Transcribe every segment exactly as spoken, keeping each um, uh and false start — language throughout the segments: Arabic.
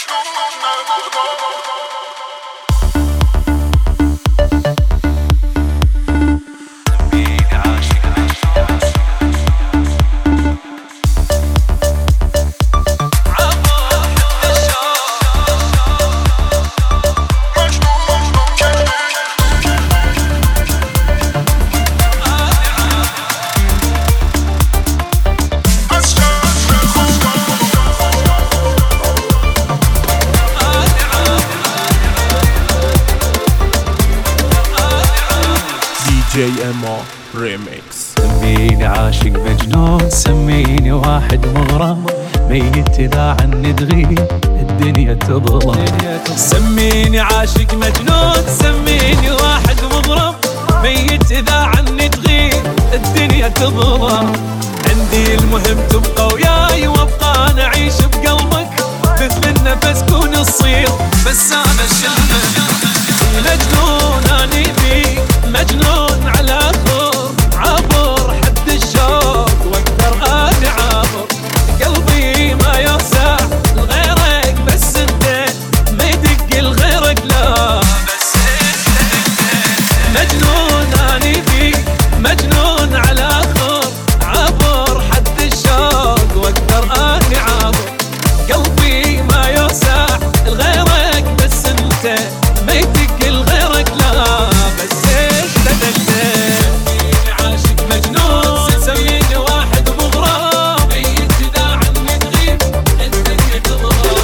جي ام او ريميكس. سميني عاشق مجنون، سميني واحد مغرم، ميت اذا عني تغيب الدنيا تظلم. سميني عاشق مجنون، سميني واحد مغرم، ميت اذا عني تغيب الدنيا تظلم. عندي المهم تبقى وياي وابقى انا اعيش بقلبك، مثل النفس كون الصير بس انا الشلمك. مجنون اني فيك، مجنون على خور، عبر حد الشوق واقدر اني عابر. قلبي ما يوسع لغيرك بس انت، ما يدق لغيرك لا بس انت. مجنون اني فيك، مجنون على خور، عبر حد الشوق واقدر اني عابر. قلبي ما يوسع لغيرك بس انت، ما يدق لغيرك لا بس انت انت. سميني عاشق مجنون، سميني واحد مغرم، ميت اذا عني تغيب الدنيا تظلم.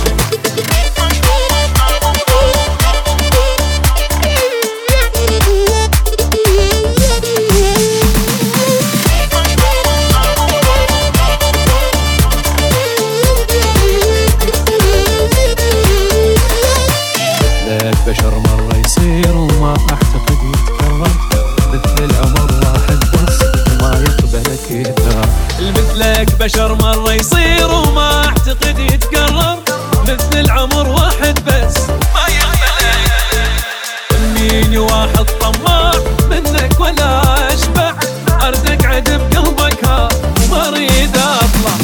مثلك بشر مرة يصير وما اعتقد يتكرر، مثل العمر واحد بس وما يقبلك يثار. مثلك بشر مرة يصير وما اعتقد يتكرر، مثل العمر واحد بس ما يقبلك. سميني واحد طماع منك ولا اشبع، ارد اقعد بقلبك ها وما اريد اطلع.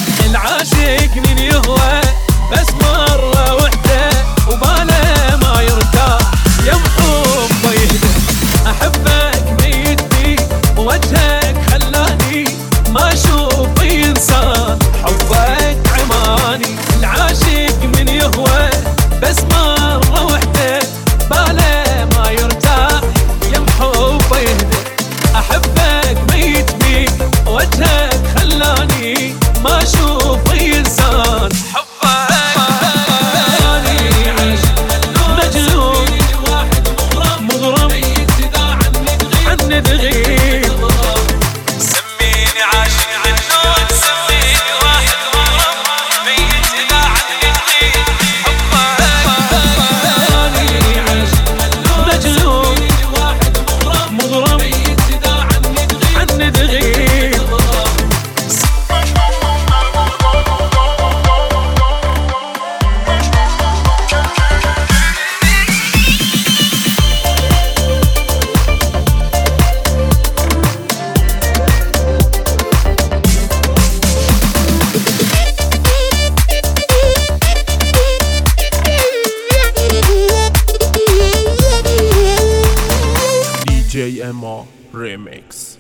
العاشق من يهوى بس مرة وحدة وباله ما يرتاح، يوم حبه يهدى. احبك ميت فيك ووجهك خلاني ما اشوف انسان، حبك عماني. العاشق من يهوى بس مرة وحدة باله ما يرتاح، يوم حبه يهدى. احبك ميت فيك ووجهك خلاني ما اشوف انسان، حبك جي ام او ريميكس.